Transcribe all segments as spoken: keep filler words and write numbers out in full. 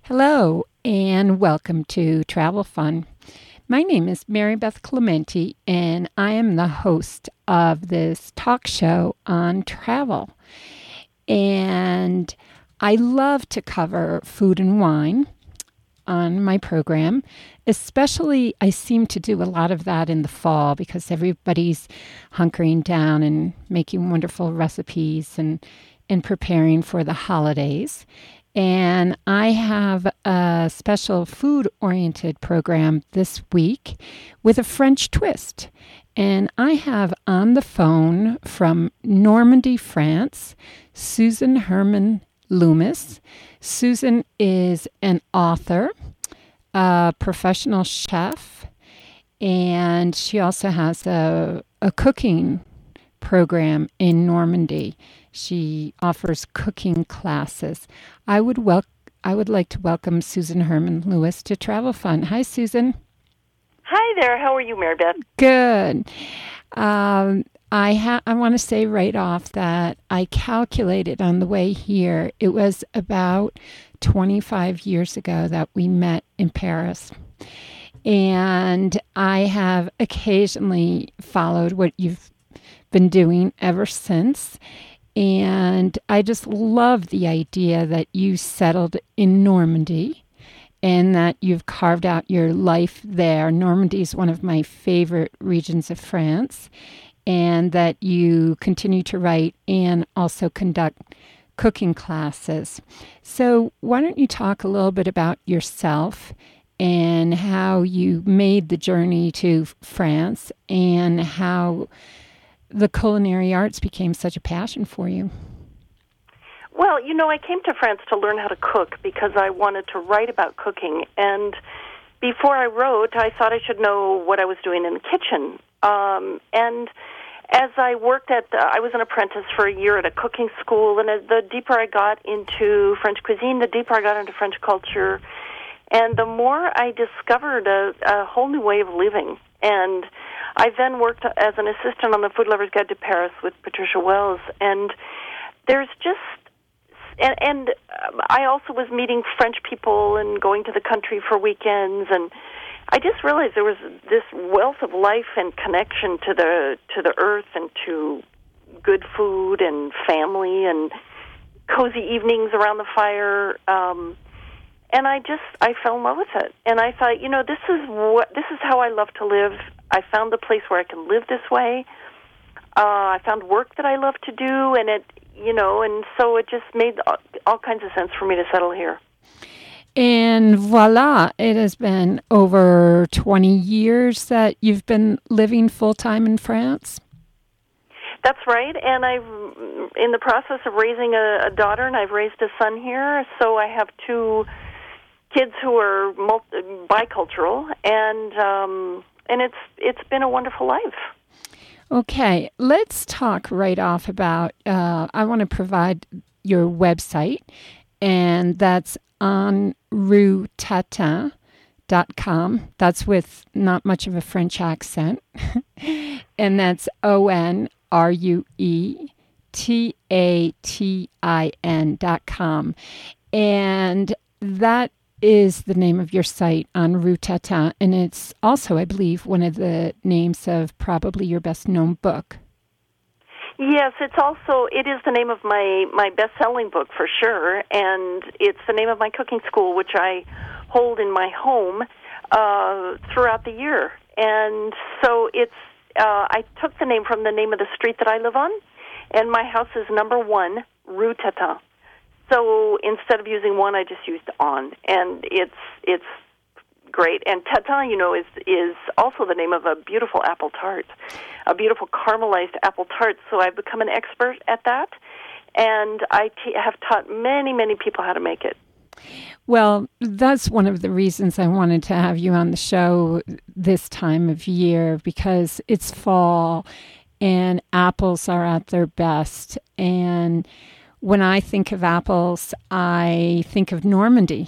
Hello, and welcome to Travel Fun. My name is Mary Beth Clementi, and I am the host of this talk show on travel. And I love to cover food and wine on my program. Especially, I seem to do a lot of that in the fall because everybody's hunkering down and making wonderful recipes and, and preparing for the holidays. And I have a special food-oriented program this week with a French twist. And I have on the phone from Normandy, France, Susan Herman Loomis. Susan is an author, a professional chef, and she also has a, a cooking program in Normandy. She offers cooking classes. I would wel- I would like to welcome Susan Herman Lewis to Travel Fun. Hi, Susan. Hi there. How are you, Mary Beth? Good. Um, I ha- I want to say right off that I calculated on the way here. It was about twenty-five years ago that we met in Paris. And I have occasionally followed what you've been doing ever since. And I just love the idea that you settled in Normandy and that you've carved out your life there. Normandy is one of my favorite regions of France, and that you continue to write and also conduct cooking classes. So why don't you talk a little bit about yourself and how you made the journey to France and how the culinary arts became such a passion for you? Well, you know, I came to France to learn how to cook because I wanted to write about cooking. And before I wrote, I thought I should know what I was doing in the kitchen. Um, and as I worked at, uh, I was an apprentice for a year at a cooking school, and as the deeper I got into French cuisine, the deeper I got into French culture, and the more I discovered a, a whole new way of living. And I then worked as an assistant on the Food Lover's Guide to Paris with Patricia Wells, and there's just, and, and I also was meeting French people and going to the country for weekends, and I just realized there was this wealth of life and connection to the to the earth and to good food and family and cozy evenings around the fire. Um, And I just, I fell in love with it. And I thought, you know, this is what, this is how I love to live. I found a place where I can live this way. Uh, I found work that I love to do, and it, you know, and so it just made all, all kinds of sense for me to settle here. And voila, it has been over twenty years that you've been living full-time in France? That's right, and I'm in the process of raising a, a daughter, and I've raised a son here, so I have two kids who are multi- bicultural, and um, and it's it's been a wonderful life. Okay, let's talk right off about, uh, I want to provide your website, and that's on rue tatin dot com. That's with not much of a French accent, and that's O N R U E T A T I N dot com. And that is the name of your site on Rue Tatin, and it's also, I believe, one of the names of probably your best-known book. Yes, it's also, it is the name of my, my best-selling book for sure, and it's the name of my cooking school, which I hold in my home uh, throughout the year. And so it's, uh, I took the name from the name of the street that I live on, and my house is number one, Rue Tatin. So instead of using one, I just used on, and it's it's great. And tatin, you know, is is also the name of a beautiful apple tart, a beautiful caramelized apple tart. So I've become an expert at that, and I t- have taught many, many people how to make it. Well, that's one of the reasons I wanted to have you on the show this time of year, because it's fall and apples are at their best. And when I think of apples, I think of Normandy.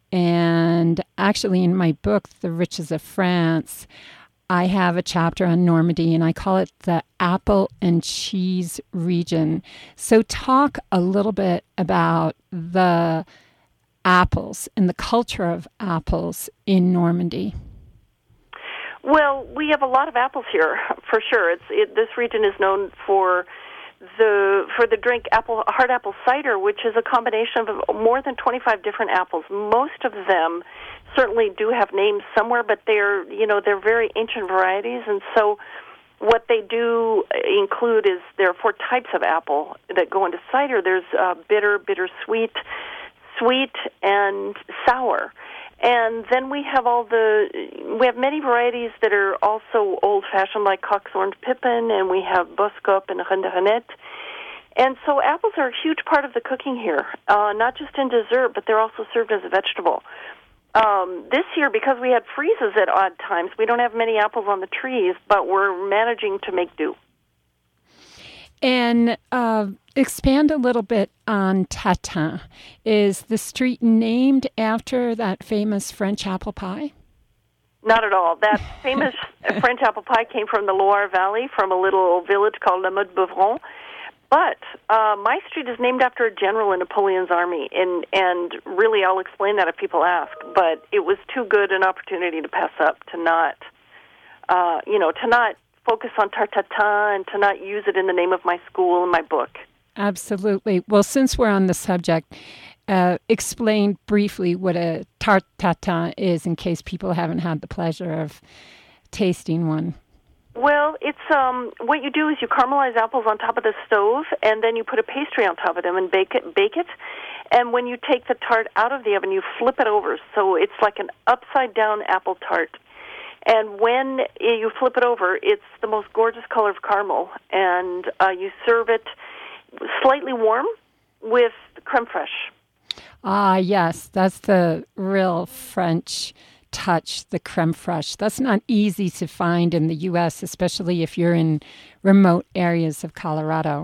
And actually in my book, The Riches of France, I have a chapter on Normandy, and I call it the apple and cheese region. So talk a little bit about the apples and the culture of apples in Normandy? Well, we have a lot of apples here, for sure. It's it, this region is known for the for the drink apple hard apple cider, which is a combination of more than twenty-five different apples. Most of them certainly do have names somewhere, but they're you know they're very ancient varieties, and so what they do include is there are four types of apple that go into cider. There's uh, bitter, bittersweet, sweet, and sour. And then we have all the, we have many varieties that are also old-fashioned, like Cock's Orange Pippin, and we have Boskop and Renderenette. And so apples are a huge part of the cooking here, uh, not just in dessert, but they're also served as a vegetable. Um, this year, because we had freezes at odd times, we don't have many apples on the trees, but we're managing to make do. And uh, expand a little bit on Tatin. Is the street named after that famous French apple pie? Not at all. That famous French apple pie came from the Loire Valley, from a little village called La Motte-Beuvron. But uh, my street is named after a general in Napoleon's army, and, and really I'll explain that if people ask. But it was too good an opportunity to pass up, to not, uh, you know, to not focus on tarte tatin and to not use it in the name of my school and my book. Absolutely. Well, since we're on the subject, uh, explain briefly what a tarte tatin is in case people haven't had the pleasure of tasting one. Well, it's um, what you do is you caramelize apples on top of the stove, and then you put a pastry on top of them and bake it. Bake it. And when you take the tart out of the oven, you flip it over, so it's like an upside-down apple tart. And when you flip it over, it's the most gorgeous color of caramel, and uh, you serve it slightly warm with creme fraiche. Ah, yes, that's the real French touch, the creme fraiche. That's not easy to find in the U S, especially if you're in remote areas of Colorado.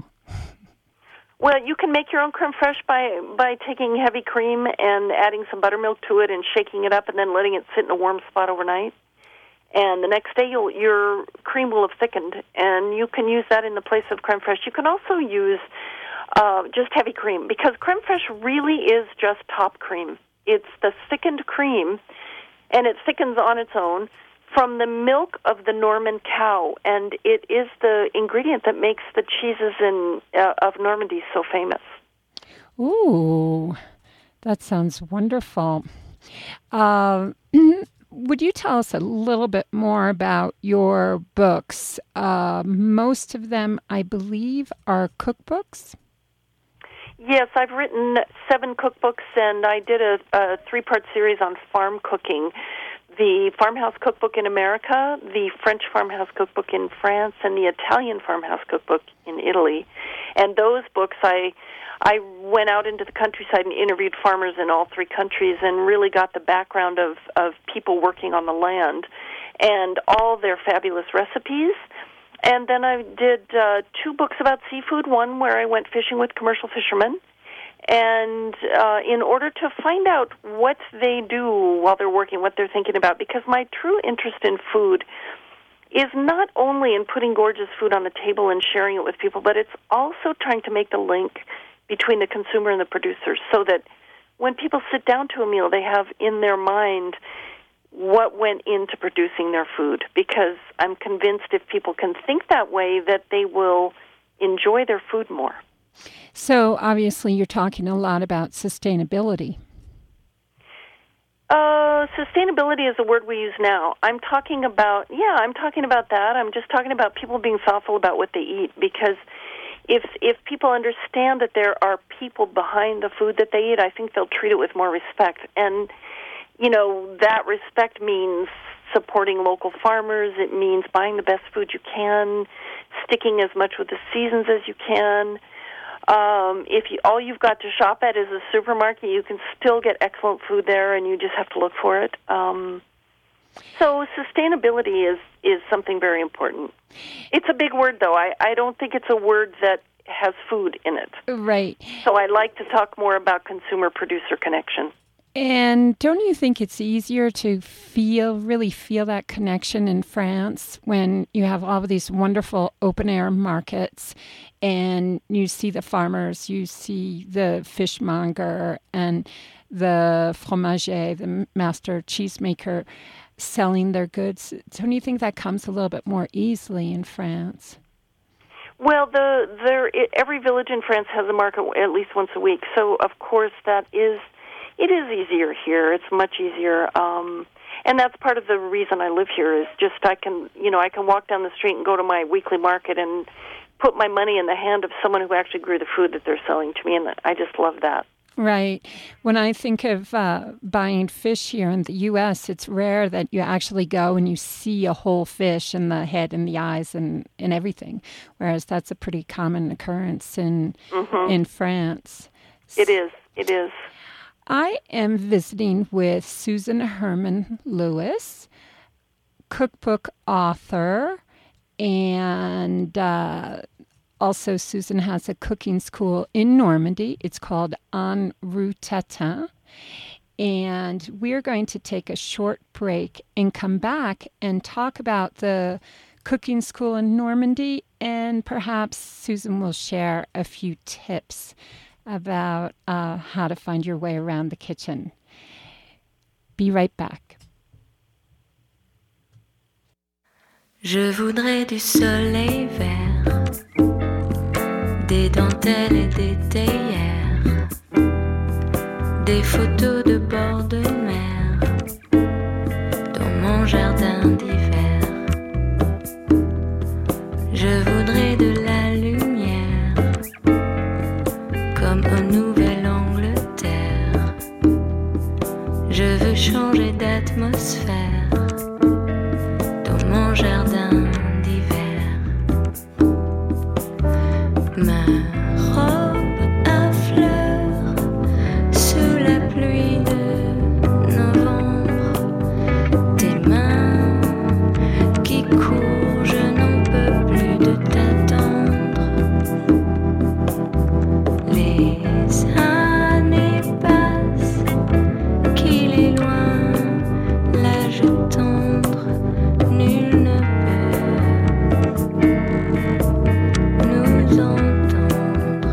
Well, you can make your own creme fraiche by by taking heavy cream and adding some buttermilk to it and shaking it up and then letting it sit in a warm spot overnight. And the next day, you'll, your cream will have thickened, and you can use that in the place of creme fraiche. You can also use uh, just heavy cream, because creme fraiche really is just top cream. It's the thickened cream, and it thickens on its own from the milk of the Norman cow, and it is the ingredient that makes the cheeses in uh, of Normandy so famous. Ooh, that sounds wonderful. Uh, Would you tell us a little bit more about your books? Uh, most of them, I believe, are cookbooks. Yes, I've written seven cookbooks, and I did a, a three-part series on farm cooking. The Farmhouse Cookbook in America, the French Farmhouse Cookbook in France, and the Italian Farmhouse Cookbook in Italy. And those books, I I went out into the countryside and interviewed farmers in all three countries and really got the background of, of people working on the land and all their fabulous recipes. And then I did uh, two books about seafood, one where I went fishing with commercial fishermen, and uh, in order to find out what they do while they're working, what they're thinking about, because my true interest in food is not only in putting gorgeous food on the table and sharing it with people, but it's also trying to make the link between the consumer and the producer, so that when people sit down to a meal, they have in their mind what went into producing their food, because I'm convinced if people can think that way, that they will enjoy their food more. So obviously you're talking a lot about sustainability. Uh, sustainability is a word we use now. I'm talking about, yeah, I'm talking about that. I'm just talking about people being thoughtful about what they eat, because if if people understand that there are people behind the food that they eat, I think they'll treat it with more respect. And, you know, that respect means supporting local farmers. It means buying the best food you can, sticking as much with the seasons as you can. Um, if you, all you've got to shop at is a supermarket, you can still get excellent food there, and you just have to look for it. Um, so sustainability is, is something very important. It's a big word, though. I, I don't think it's a word that has food in it. Right. So I like to talk more about consumer-producer connection. And don't you think it's easier to feel, really feel that connection in France when you have all of these wonderful open-air markets and you see the farmers, you see the fishmonger and the fromager, the master cheesemaker, selling their goods? Don't you think that comes a little bit more easily in France? Well, the there every village in France has a market at least once a week, so of course that is it is easier here. It's much easier, um, and that's part of the reason I live here. Is just I can you know I can walk down the street and go to my weekly market and put my money in the hand of someone who actually grew the food that they're selling to me, and I just love that. Right. When I think of uh, buying fish here in the U S, it's rare that you actually go and you see a whole fish and the head and the eyes and, and everything, whereas that's a pretty common occurrence in mm-hmm. in France. It is. It is. I am visiting with Susan Herman Lewis, cookbook author, and uh also, Susan has a cooking school in Normandy. It's called En Rue Tatin. And we're going to take a short break and come back and talk about the cooking school in Normandy. And perhaps Susan will share a few tips about uh, how to find your way around the kitchen. Be right back. Je voudrais du soleil vert, des dentelles et des théières, des photos de bord de mer dans mon jardin d'hiver. Je voudrais de la lumière comme au Nouvelle-Angleterre. Je veux changer d'atmosphère dans mon jardin d'hiver. Ma robe à fleurs sous la pluie de novembre, tes mains qui courent, je n'en peux plus de t'attendre. Les années passent, qu'il est loin l'âge tendre, nul ne peut nous entendre.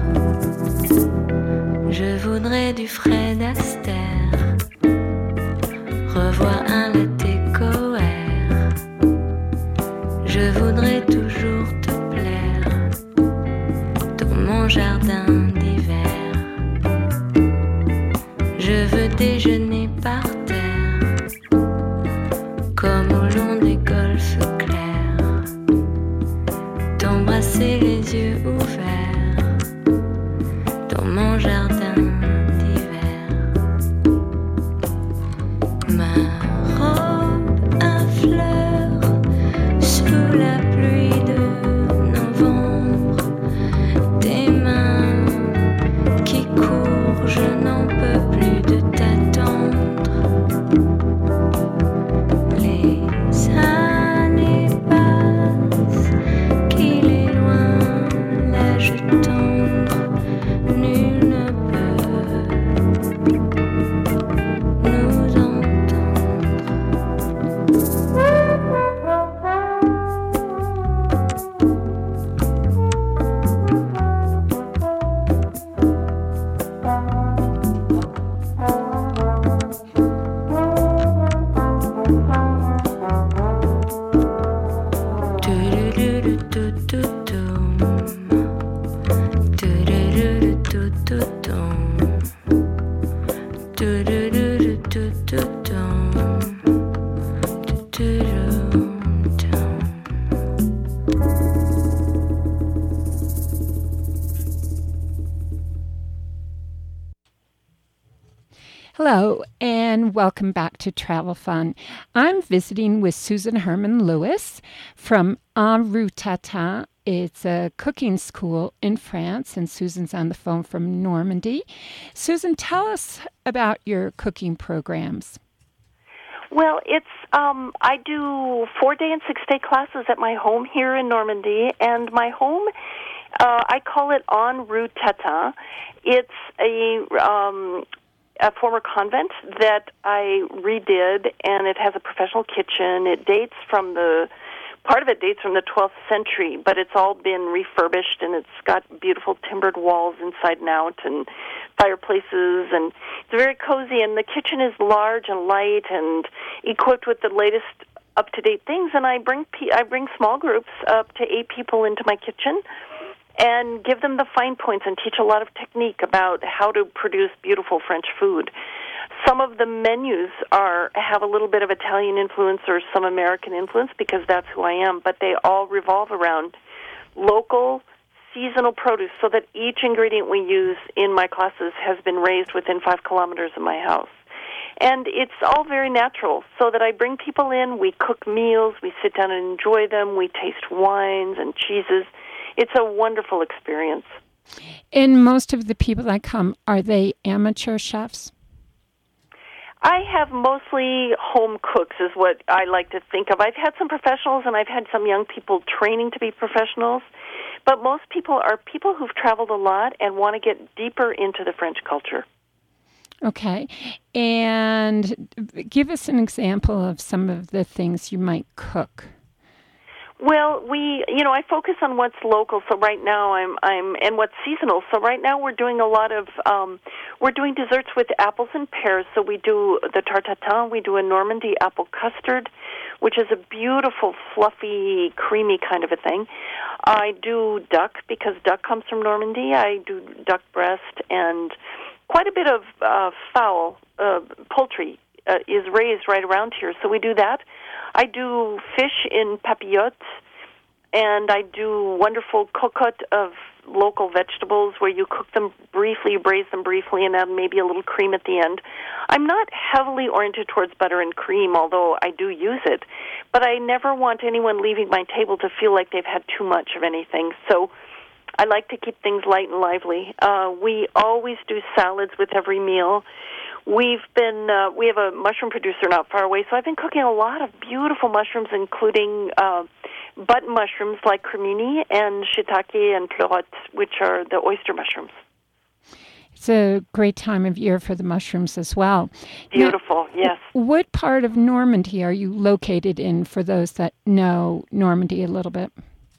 Je voudrais du Fred Astaire, revoir un latte coère. Je voudrais toujours te plaire dans mon jardin d'hiver. Je veux déjeuner par terre comme au long des golfes clairs, t'embrasser les yeux ouverts dans mon jardin d'hiver. Ma robe à fleurs sous la pluie de novembre, tes mains qui courent, je n'en peux plus de t'attendre. Les années passent, qu'il est loin l'âge tendre, nul ne peut nous entendre. Hello, and welcome back to Travel Fun. I'm visiting with Susan Herman Lewis from En Rue Tatin. It's a cooking school in France, and Susan's on the phone from Normandy. Susan, tell us about your cooking programs. Well, it's um, I do four-day and six-day classes at my home here in Normandy, and my home, uh, I call it En Rue Tatin. It's a um, a former convent that I redid, and it has a professional kitchen. It dates from the, part of it dates from the twelfth century, but it's all been refurbished, and it's got beautiful timbered walls inside and out, and fireplaces, and it's very cozy, and the kitchen is large and light and equipped with the latest up-to-date things, and I bring pe- I bring small groups up to eight people into my kitchen and give them the fine points and teach a lot of technique about how to produce beautiful French food. Some of the menus are have a little bit of Italian influence or some American influence because that's who I am, but they all revolve around local, seasonal produce so that each ingredient we use in my classes has been raised within five kilometers of my house. And it's all very natural, so that I bring people in, we cook meals, we sit down and enjoy them, we taste wines and cheeses. It's a wonderful experience. And most of the people that come, are they amateur chefs? I have mostly home cooks is what I like to think of. I've had some professionals and I've had some young people training to be professionals, but most people are people who've traveled a lot and want to get deeper into the French culture. Okay. And give us an example of some of the things you might cook. Well, we, you know, I focus on what's local. So right now, I'm, I'm, and what's seasonal. So right now, we're doing a lot of, um, we're doing desserts with apples and pears. So we do the tarte tatin. We do a Normandy apple custard, which is a beautiful, fluffy, creamy kind of a thing. I do duck because duck comes from Normandy. I do duck breast, and quite a bit of uh, fowl, uh, poultry uh, is raised right around here. So we do that. I do fish in papillotes, and I do wonderful cocotte of local vegetables where you cook them briefly, you braise them briefly, and add maybe a little cream at the end. I'm not heavily oriented towards butter and cream, although I do use it, but I never want anyone leaving my table to feel like they've had too much of anything. So I like to keep things light and lively. Uh, we always do salads with every meal. We've been, uh, we have a mushroom producer not far away, so I've been cooking a lot of beautiful mushrooms, including uh, button mushrooms like cremini and shiitake and pleurote, which are the oyster mushrooms. It's a great time of year for the mushrooms as well. Beautiful, now, yes. What part of Normandy are you located in, for those that know Normandy a little bit?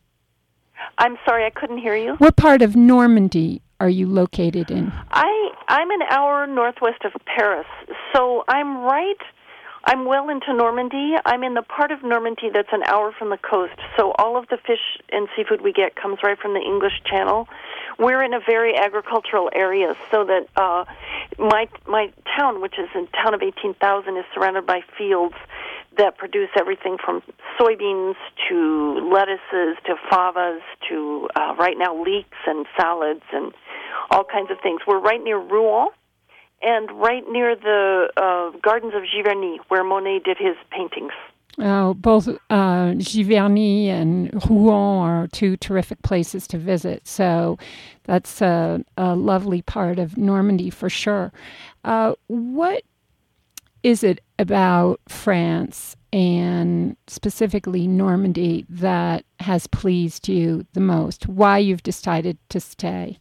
I'm sorry, I couldn't hear you. What part of Normandy are you located in? I, I'm an hour northwest of Paris, so I'm right, I'm well into Normandy. I'm in the part of Normandy that's an hour from the coast, so all of the fish and seafood we get comes right from the English Channel. We're in a very agricultural area, so that uh, my my town, which is a town of eighteen thousand, is surrounded by fields that produce everything from soybeans to lettuces to favas to, uh, right now, leeks and salads and all kinds of things. We're right near Rouen and right near the uh, gardens of Giverny, where Monet did his paintings. Oh, both uh, Giverny and Rouen are two terrific places to visit. So that's a, a lovely part of Normandy for sure. Uh, what is it about France and specifically Normandy that has pleased you the most? Why you've decided to stay?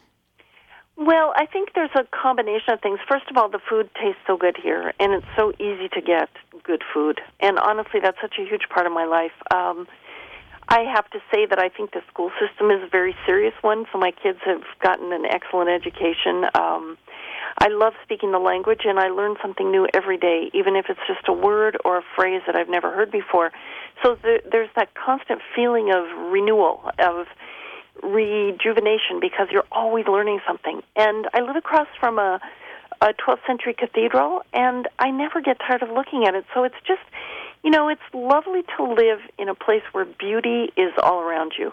Well, I think there's a combination of things. First of all, the food tastes so good here, and it's so easy to get good food. And honestly, that's such a huge part of my life. Um, I have to say that I think the school system is a very serious one, so my kids have gotten an excellent education. Um, I love speaking the language, and I learn something new every day, even if it's just a word or a phrase that I've never heard before. So there, there's that constant feeling of renewal, of rejuvenation, because you're always learning something. And I live across from a, a twelfth century cathedral, and I never get tired of looking at it. So it's just, you know, it's lovely to live in a place where beauty is all around you.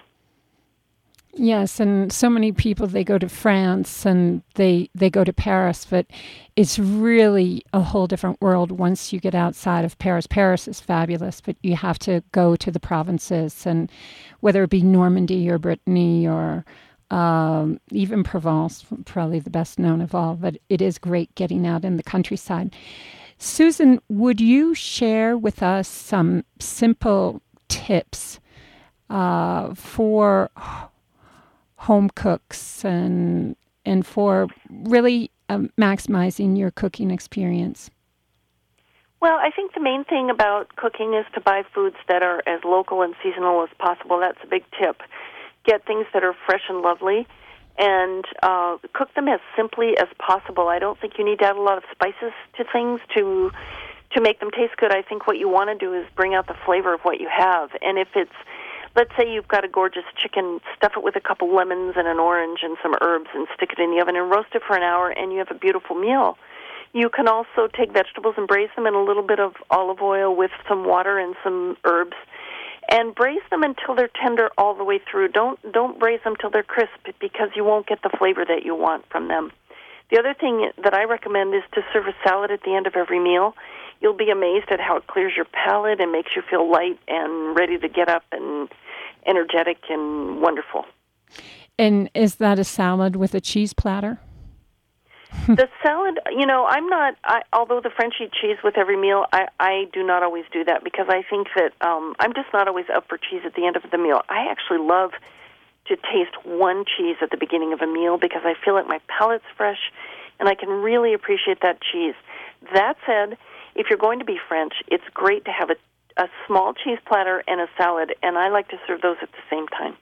Yes, and so many people, they go to France and they, they go to Paris, but it's really a whole different world once you get outside of Paris. Paris is fabulous, but you have to go to the provinces, and whether it be Normandy or Brittany or um, even Provence, probably the best known of all, but it is great getting out in the countryside. Susan, would you share with us some simple tips uh, for home cooks and and for really um, maximizing your cooking experience? Well, I think the main thing about cooking is to buy foods that are as local and seasonal as possible. That's a big tip. Get things that are fresh and lovely, and uh, cook them as simply as possible. I don't think you need to add a lot of spices to things to to make them taste good. I think what you want to do is bring out the flavor of what you have. And if it's, let's say you've got a gorgeous chicken, stuff it with a couple lemons and an orange and some herbs and stick it in the oven and roast it for an hour, and you have a beautiful meal. You can also take vegetables and braise them in a little bit of olive oil with some water and some herbs, and braise them until they're tender all the way through. Don't don't braise them till they're crisp, because you won't get the flavor that you want from them. The other thing that I recommend is to serve a salad at the end of every meal. You'll be amazed at how it clears your palate and makes you feel light and ready to get up and energetic and wonderful. And is that a salad with a cheese platter? The salad, you know, I'm not, I, although the French eat cheese with every meal, I, I do not always do that, because I think that um, I'm just not always up for cheese at the end of the meal. I actually love to taste one cheese at the beginning of a meal, because I feel like my palate's fresh and I can really appreciate that cheese. That said, if you're going to be French, it's great to have a, a small cheese platter and a salad, and I like to serve those at the same time.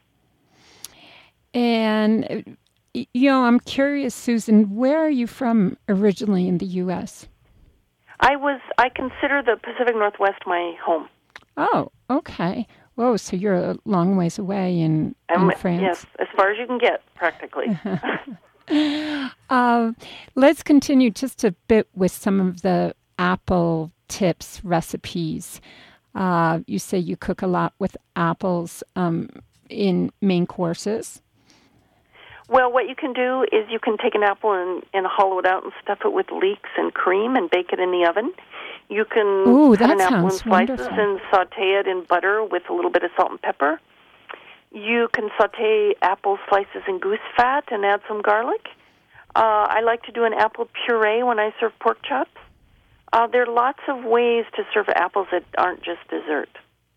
And, you know, I'm curious, Susan, where are you from originally in the U S? I was, I consider the Pacific Northwest my home. Oh, okay. Whoa, so you're a long ways away in, in France. Yes, as far as you can get, practically. uh, let's continue just a bit with some of the apple tips, recipes. Uh, you say you cook a lot with apples um, in main courses. Well, what you can do is you can take an apple and, and hollow it out and stuff it with leeks and cream and bake it in the oven. You can Ooh, cut an that apple in sounds slices wonderful. and saute it in butter with a little bit of salt and pepper. You can saute apple slices in goose fat and add some garlic. Uh, I like to do an apple puree when I serve pork chops. Uh, there are lots of ways to serve apples that aren't just dessert.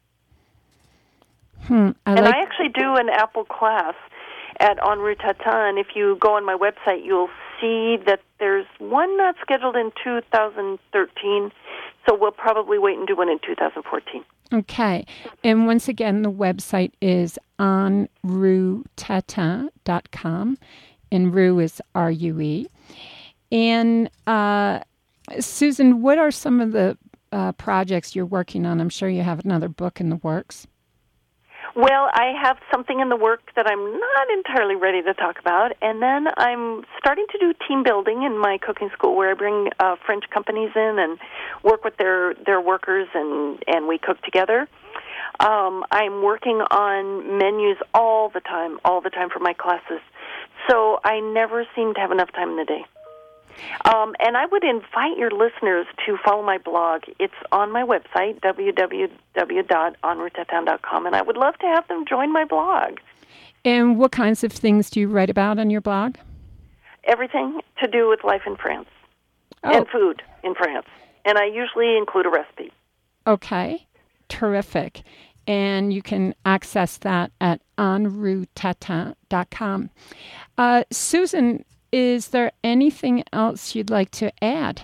Hmm, I and like... I actually do an apple class at En Route Tatin. If you go on my website, you'll see that there's one not scheduled in two thousand thirteen, so we'll probably wait and do one in two thousand fourteen. Okay. And once again, the website is en route tatin dot com, and Rue is R U E. And uh, Susan, what are some of the uh, projects you're working on? I'm sure you have another book in the works. Well, I have something in the work that I'm not entirely ready to talk about, and then I'm starting to do team building in my cooking school, where I bring uh, French companies in and work with their, their workers, and, and we cook together. Um, I'm working on menus all the time, all the time for my classes, so I never seem to have enough time in the day. Um, and I would invite your listeners to follow my blog. It's on my website, w w w dot en route tatin dot com, and I would love to have them join my blog. And what kinds of things do you write about on your blog? Everything to do with life in France oh. and food in France. And I usually include a recipe. Okay, terrific. And you can access that at en route tatin dot com. Uh, Susan, is there anything else you'd like to add?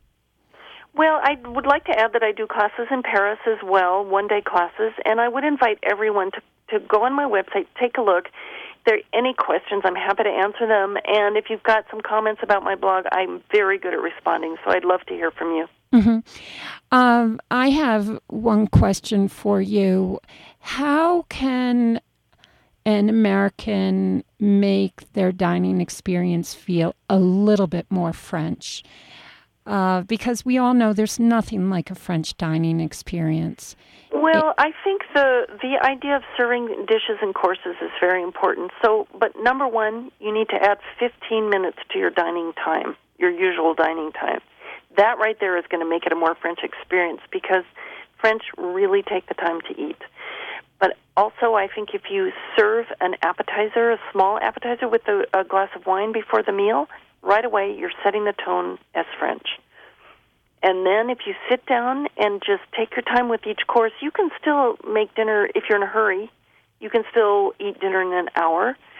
Well, I would like to add that I do classes in Paris as well, one-day classes, and I would invite everyone to, to go on my website, take a look. If there are any questions, I'm happy to answer them. And if you've got some comments about my blog, I'm very good at responding, so I'd love to hear from you. Mm-hmm. Um, I have one question for you. How can an American make their dining experience feel a little bit more French? Uh, because we all know there's nothing like a French dining experience. Well, I think the the idea of serving dishes and courses is very important. So, but number one, you need to add fifteen minutes to your dining time, your usual dining time. That right there is going to make it a more French experience, because French really take the time to eat. But also, I think if you serve an appetizer, a small appetizer with a, a glass of wine before the meal, right away you're setting the tone as French. And then if you sit down and just take your time with each course, you can still make dinner, if you're in a hurry, you can still eat dinner in an hour.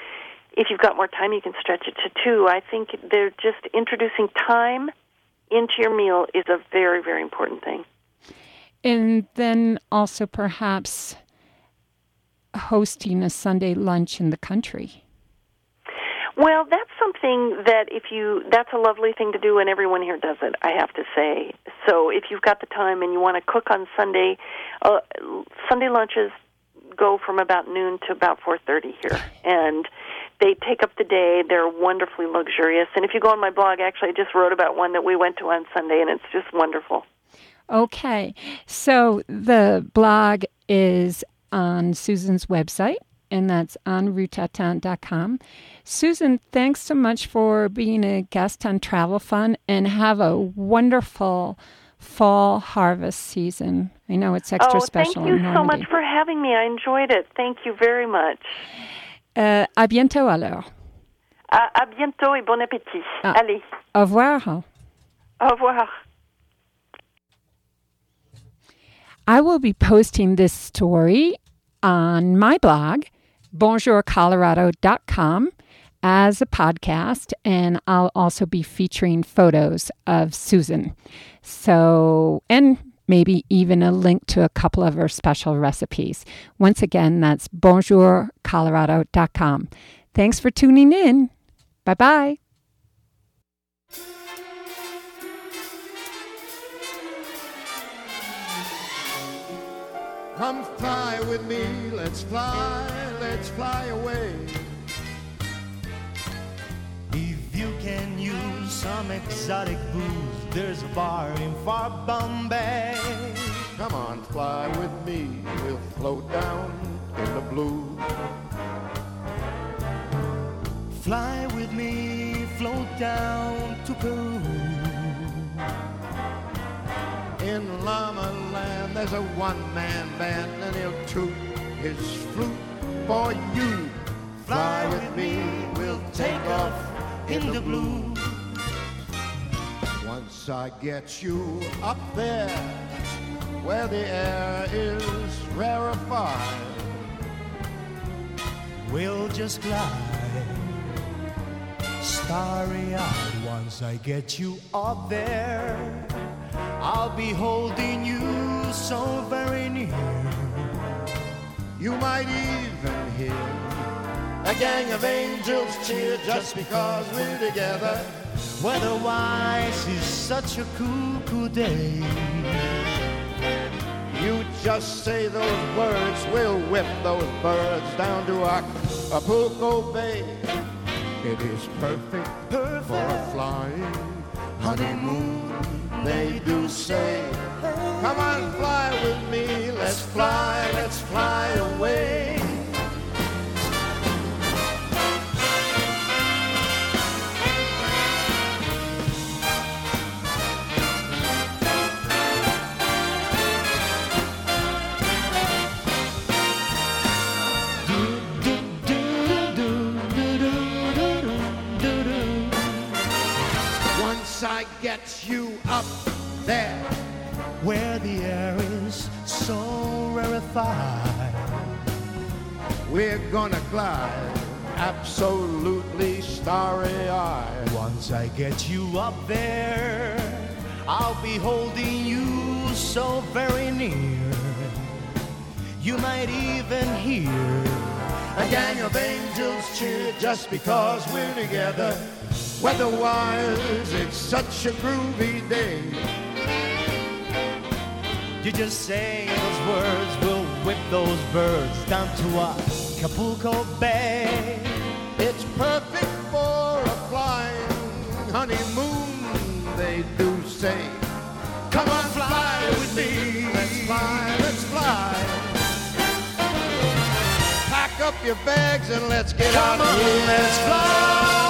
if you've got more time, you can stretch it to two. I think they're just introducing time into your meal is a very, very important thing. And then also perhaps hosting a Sunday lunch in the country. Well, that's something that if you, that's a lovely thing to do, and everyone here does it, I have to say. So if you've got the time and you want to cook on Sunday, uh, Sunday lunches go from about noon to about four thirty here. And they take up the day. They're wonderfully luxurious. And if you go on my blog, actually, I just wrote about one that we went to on Sunday, and it's just wonderful. Okay. So the blog is on Susan's website, and that's on routatin dot com. Susan, thanks so much for being a guest on Travel Fun, and have a wonderful fall harvest season. I know it's extra oh, special in in Normandy. Thank you so much for having me. I enjoyed it. Thank you very much. Euh, à bientôt alors. À, à bientôt et bon appétit. Ah. Allez. Au revoir. Au revoir. I will be posting this story on my blog, bonjour colorado dot com, as a podcast, and I'll also be featuring photos of Susan. So, and maybe even a link to a couple of her special recipes. Once again, that's bonjour colorado dot com. Thanks for tuning in. Bye-bye. Come fly with me, let's fly, let's fly away. If you can use some exotic booze, there's a bar in far Bombay. Come on, fly with me, we'll float down in the blue. Fly with me, float down to Peru. In Llama Land, there's a one-man band, and he'll toot his flute for you. Fly with me, we'll take off in the blue. Once I get you up there, where the air is rarefied, we'll just glide, starry-eyed. Once I get you up there, I'll be holding you so very near. You might even hear a gang of angels cheer just because we're together. Weather-wise is such a cool, cool day. You just say those words, we'll whip those birds down to Acapulco Bay. It is perfect, Perfect. for a flying honeymoon, they do say. Come on, fly with me, let's fly, let's fly away. Once I get you up there, where the air is so rarefied, we're gonna glide absolutely starry-eyed. once I get you up there, I'll be holding you so very near. You might even hear A gang of angels cheer just because we're together. Weather-wise, it's such a groovy day. you just say those words, we'll whip those birds down to Acapulco Bay. It's perfect for a flying honeymoon, they do say. Come on, fly with me. Let's fly, let's fly. Pack up your bags and let's get Come out of on, here. let's fly.